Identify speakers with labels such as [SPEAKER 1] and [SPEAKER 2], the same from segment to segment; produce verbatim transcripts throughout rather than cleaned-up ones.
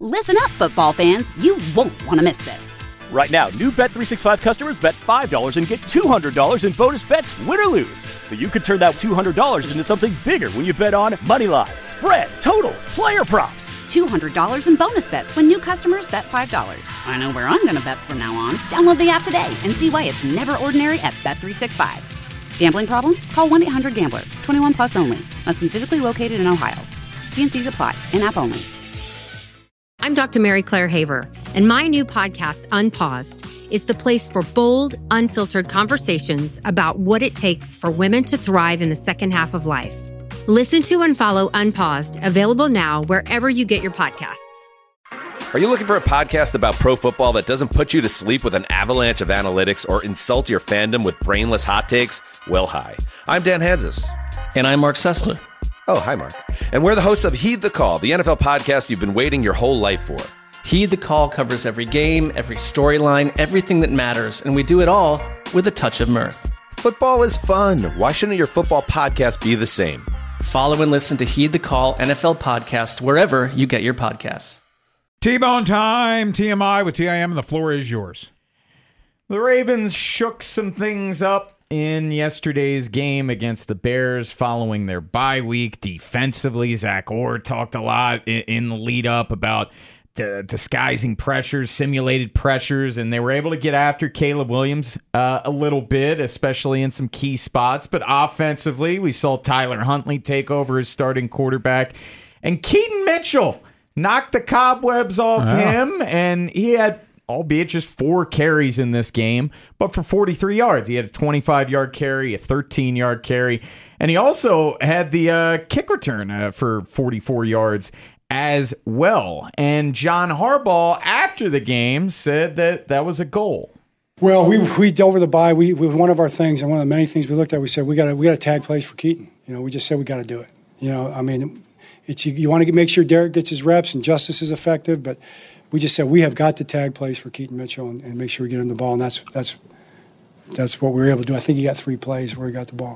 [SPEAKER 1] Listen up, football fans. You won't want to miss this.
[SPEAKER 2] Right now, new Bet three sixty-five customers bet five dollars and get two hundred dollars in bonus bets, win or lose. So you could turn that two hundred dollars into something bigger when you bet on money line, spread, totals, player props.
[SPEAKER 1] two hundred dollars in bonus bets when new customers bet five dollars. I know where I'm going to bet from now on. Download the app today and see why it's never ordinary at Bet three sixty-five. Gambling problem? Call one eight hundred gambler. twenty-one plus only. Must be physically located in Ohio. T and C's apply. In-app only.
[SPEAKER 3] I'm Doctor Mary Claire Haver, and my new podcast, Unpaused, is the place for bold, unfiltered conversations about what it takes for women to thrive in the second half of life. Listen to and follow Unpaused, available now wherever you get your podcasts.
[SPEAKER 4] Are you looking for a podcast about pro football that doesn't put you to sleep with an avalanche of analytics or insult your fandom with brainless hot takes? Well, hi. I'm Dan Hanzus.
[SPEAKER 5] And I'm Mark Sessler.
[SPEAKER 4] Oh, hi, Mark. And we're the hosts of Heed the Call, the N F L podcast you've been waiting your whole life for.
[SPEAKER 5] Heed the Call covers every game, every storyline, everything that matters, and we do it all with a touch of mirth.
[SPEAKER 4] Football is fun. Why shouldn't your football podcast be the same?
[SPEAKER 5] Follow and listen to Heed the Call N F L podcast wherever you get your podcasts.
[SPEAKER 6] T-Bone time, T M I with T I M, and the floor is yours. The Ravens shook some things up in yesterday's game against the Bears following their bye week. Defensively, Zach Orr talked a lot in, in the lead up about d- disguising pressures, simulated pressures, and they were able to get after Caleb Williams uh, a little bit, especially in some key spots. But offensively, we saw Tyler Huntley take over as starting quarterback, and Keaton Mitchell knocked the cobwebs off oh. him, and he had, albeit just four carries in this game, but for forty-three yards. He had a twenty-five-yard carry, a thirteen-yard carry, and he also had the uh, kick return uh, for forty-four yards as well. And John Harbaugh, after the game, said that that was a goal.
[SPEAKER 7] Well, we we over the bye. We, we one of our things, and one of the many things we looked at, we said we got we got to tag plays for Keaton. You know, we just said we got to do it. You know, I mean, it's you, you want to make sure Derek gets his reps and Justice is effective, but we just said we have got to tag plays for Keaton Mitchell and, and make sure we get him the ball, and that's that's that's what we were able to do. I think he got three plays where he got the ball.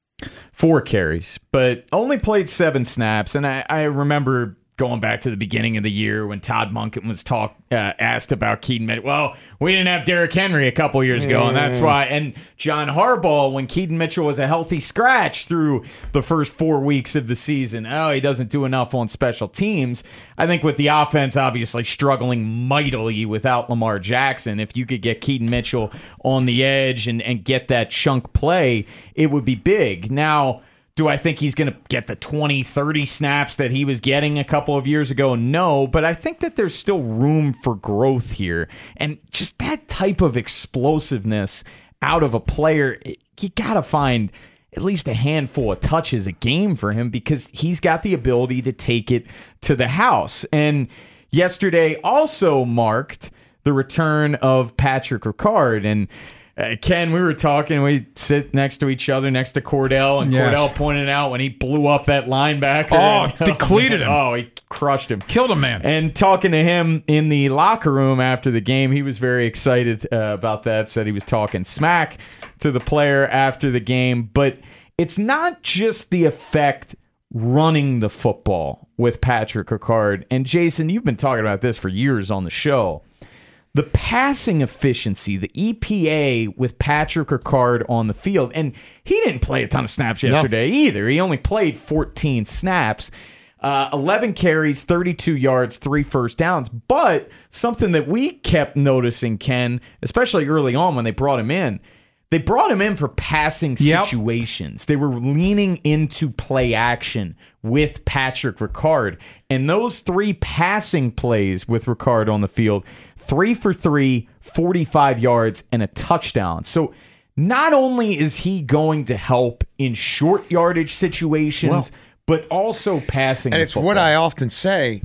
[SPEAKER 6] Four carries, but only played seven snaps, and I, I remember going back to the beginning of the year when Todd Monken was talk uh, asked about Keaton Mitchell. Well, we didn't have Derrick Henry a couple years ago, yeah. and that's why. And John Harbaugh, when Keaton Mitchell was a healthy scratch through the first four weeks of the season, oh, he doesn't do enough on special teams. I think with the offense obviously struggling mightily without Lamar Jackson, if you could get Keaton Mitchell on the edge and, and get that chunk play, it would be big. Now, do I think he's going to get the twenty, thirty snaps that he was getting a couple of years ago? No, but I think that there's still room for growth here. And just that type of explosiveness out of a player, you got to find at least a handful of touches a game for him because he's got the ability to take it to the house. And yesterday also marked the return of Patrick Ricard. And Uh, Ken, we were talking, we sit next to each other, next to Cordell, and yes. Cordell pointed out when he blew up that linebacker.
[SPEAKER 8] Oh,
[SPEAKER 6] and,
[SPEAKER 8] depleted him.
[SPEAKER 6] Oh, he crushed him.
[SPEAKER 8] Killed him, man.
[SPEAKER 6] And talking to him in the locker room after the game, he was very excited uh, about that, said he was talking smack to the player after the game. But it's not just the effect running the football with Patrick Ricard. And Jason, you've been talking about this for years on the show. The passing efficiency, the E P A with Patrick Ricard on the field, and he didn't play a ton of snaps yesterday no. either. He only played fourteen snaps, uh, eleven carries, thirty-two yards, three first downs. But something that we kept noticing, Ken, especially early on when they brought him in, they brought him in for passing situations. Yep. They were leaning into play action with Patrick Ricard. And those three passing plays with Ricard on the field, three for three, forty-five yards, and a touchdown. So not only is he going to help in short yardage situations, well, but also passing
[SPEAKER 9] And
[SPEAKER 6] the
[SPEAKER 9] it's
[SPEAKER 6] football.
[SPEAKER 9] what I often say.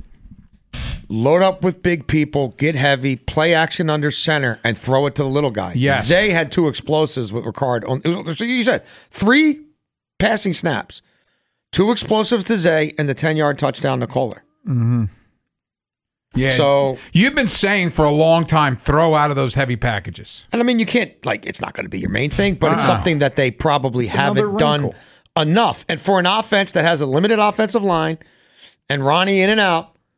[SPEAKER 9] Load up with big people, get heavy, play action under center, and throw it to the little guy.
[SPEAKER 8] Yes.
[SPEAKER 9] Zay had two explosives with Ricard. On, it was, you said three passing snaps, two explosives to Zay, and the ten-yard touchdown to Kohler.
[SPEAKER 8] Mm-hmm. Yeah.
[SPEAKER 9] So
[SPEAKER 8] you've been saying for a long time, throw out of those heavy packages.
[SPEAKER 9] And I mean, you can't, like, it's not going to be your main thing, but
[SPEAKER 8] Wow.
[SPEAKER 9] it's something that they probably
[SPEAKER 6] It's
[SPEAKER 9] haven't done enough. And for an offense that has a limited offensive line and Ronnie in and out,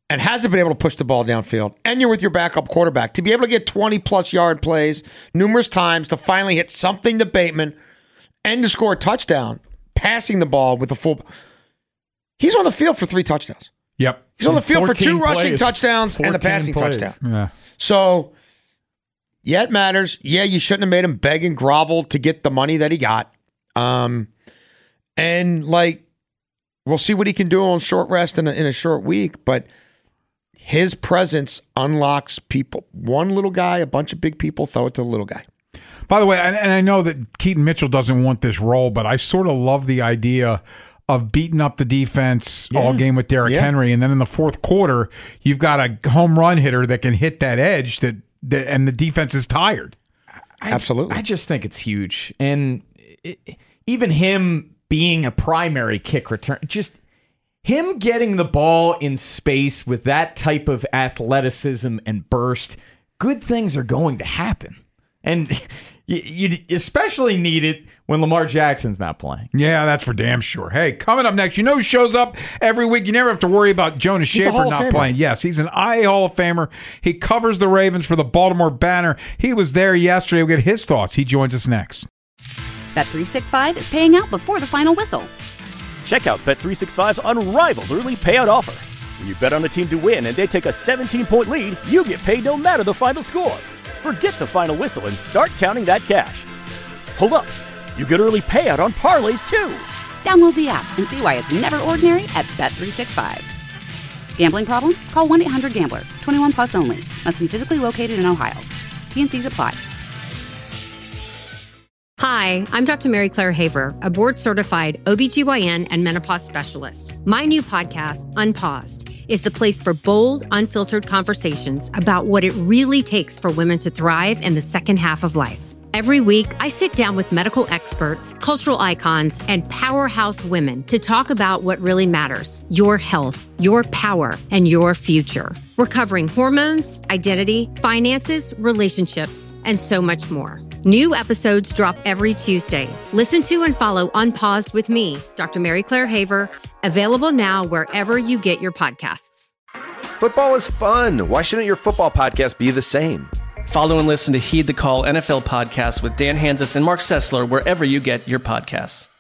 [SPEAKER 9] and hasn't been able to push the ball downfield, and you're with your backup quarterback, to be able to get twenty-plus yard plays numerous times to finally hit something to Bateman and to score a touchdown, passing the ball with a full... He's on the field for three touchdowns.
[SPEAKER 8] Yep.
[SPEAKER 9] He's on the field for two
[SPEAKER 6] plays.
[SPEAKER 9] rushing touchdowns and a passing
[SPEAKER 6] plays.
[SPEAKER 9] touchdown.
[SPEAKER 8] Yeah.
[SPEAKER 9] So, yeah, it matters. Yeah, you shouldn't have made him beg and grovel to get the money that he got. Um, and, like, we'll see what he can do on short rest in a, in a short week, but his presence unlocks people. One little guy, a bunch of big people, throw it to the little guy.
[SPEAKER 8] By the way, and, and I know that Keaton Mitchell doesn't want this role, but I sort of love the idea of beating up the defense
[SPEAKER 9] Yeah.
[SPEAKER 8] all game with Derrick
[SPEAKER 9] Yeah.
[SPEAKER 8] Henry, and then in the fourth quarter, you've got a home run hitter that can hit that edge, that, that and the defense is tired.
[SPEAKER 6] I,
[SPEAKER 9] Absolutely.
[SPEAKER 6] I just think it's huge. And it, even him being a primary kick return, just him getting the ball in space with that type of athleticism and burst, good things are going to happen. And you, you especially need it when Lamar Jackson's not playing.
[SPEAKER 8] Yeah, that's for damn sure. Hey, coming up next, you know who shows up every week? You never have to worry about Jonas
[SPEAKER 9] He's a
[SPEAKER 8] Schaefer
[SPEAKER 9] Hall of
[SPEAKER 8] not
[SPEAKER 9] Famer.
[SPEAKER 8] playing. Yes, he's an I A Hall of Famer. He covers the Ravens for the Baltimore Banner. He was there yesterday. We'll get his thoughts. He joins us next.
[SPEAKER 1] Bet three sixty-five is paying out before the final whistle.
[SPEAKER 2] Check out Bet three sixty-five's unrivaled early payout offer. When you bet on a team to win and they take a seventeen-point lead, you get paid no matter the final score. Forget the final whistle and start counting that cash. Hold up. You get early payout on parlays, too.
[SPEAKER 1] Download the app and see why it's never ordinary at Bet three sixty-five. Gambling problem? Call one eight hundred gambler. twenty-one plus only. Must be physically located in Ohio. T N Cs apply.
[SPEAKER 3] Hi, I'm Doctor Mary Claire Haver, a board-certified O B G Y N and menopause specialist. My new podcast, Unpaused, is the place for bold, unfiltered conversations about what it really takes for women to thrive in the second half of life. Every week, I sit down with medical experts, cultural icons, and powerhouse women to talk about what really matters: your health, your power, and your future. We're covering hormones, identity, finances, relationships, and so much more. New episodes drop every Tuesday. Listen to and follow Unpaused with me, Doctor Mary Claire Haver, available now wherever you get your podcasts.
[SPEAKER 4] Football is fun. Why shouldn't your football podcast be the same?
[SPEAKER 5] Follow and listen to Heed the Call N F L podcast with Dan Hanzus and Mark Sessler wherever you get your podcasts.